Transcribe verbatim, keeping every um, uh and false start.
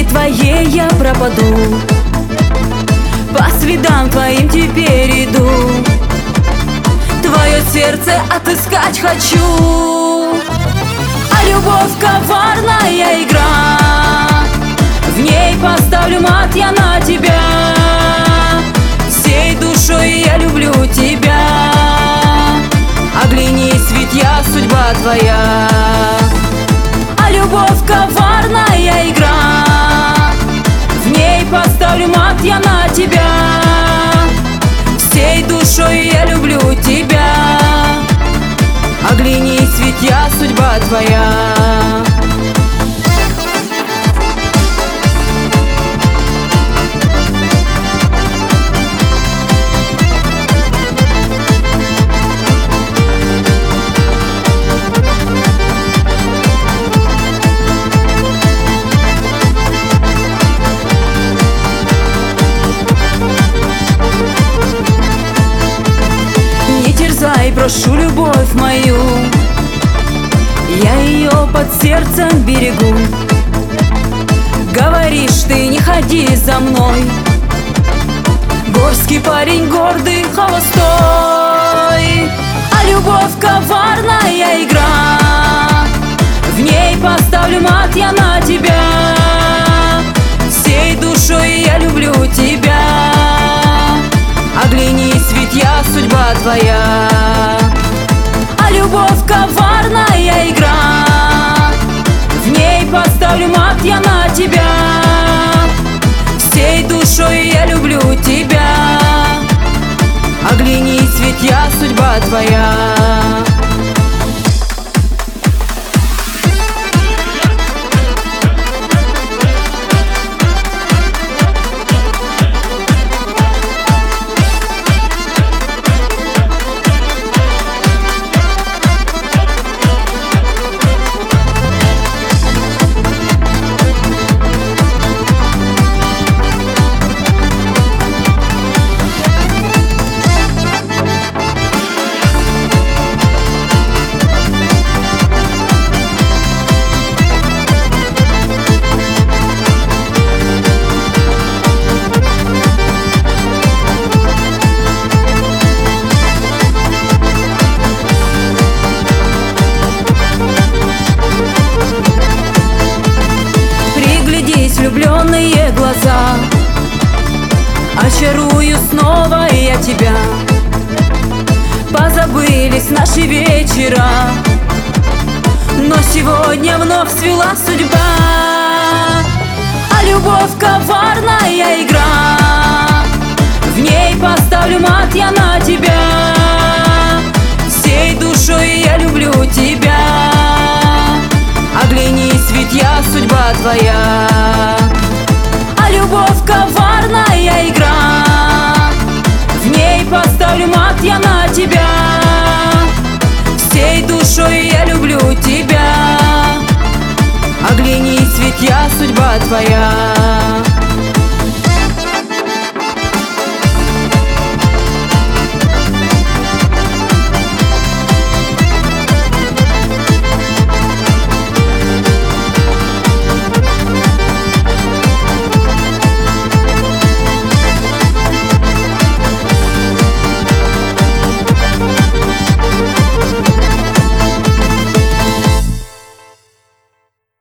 твоей я пропаду, по следам твоим теперь иду. Твое сердце отыскать хочу, а любовь коварная игра. В ней поставлю мат я на тебя, всей душой я люблю тебя. Оглянись, ведь я судьба твоя. А любовь коварная игра, в ней поставлю мат я на тебя, всей душой я люблю тебя. Оглянись, ведь я судьба твоя. Прошу любовь мою, я ее под сердцем берегу. Говоришь ты, не ходи за мной, горский парень гордый, холостой. А любовь коварная игра, в ней поставлю мат я на тебя, всей душой я люблю тебя. Оглянись, ведь я судьба твоя. А любовь коварная игра, в ней поставлю мат я на тебя, всей душой я люблю тебя. Оглянись, ведь я судьба твоя. Влюбленные глаза, очарую снова я тебя. Позабылись наши вечера, но сегодня вновь свела судьба. А любовь коварная игра, в ней поставлю мат я на тебя, всей душой я люблю тебя. Оглянись, ведь я судьба твоя. А любовь коварная игра, в ней поставлю мат я на тебя, всей душой я люблю тебя. Оглянись, ведь я судьба твоя.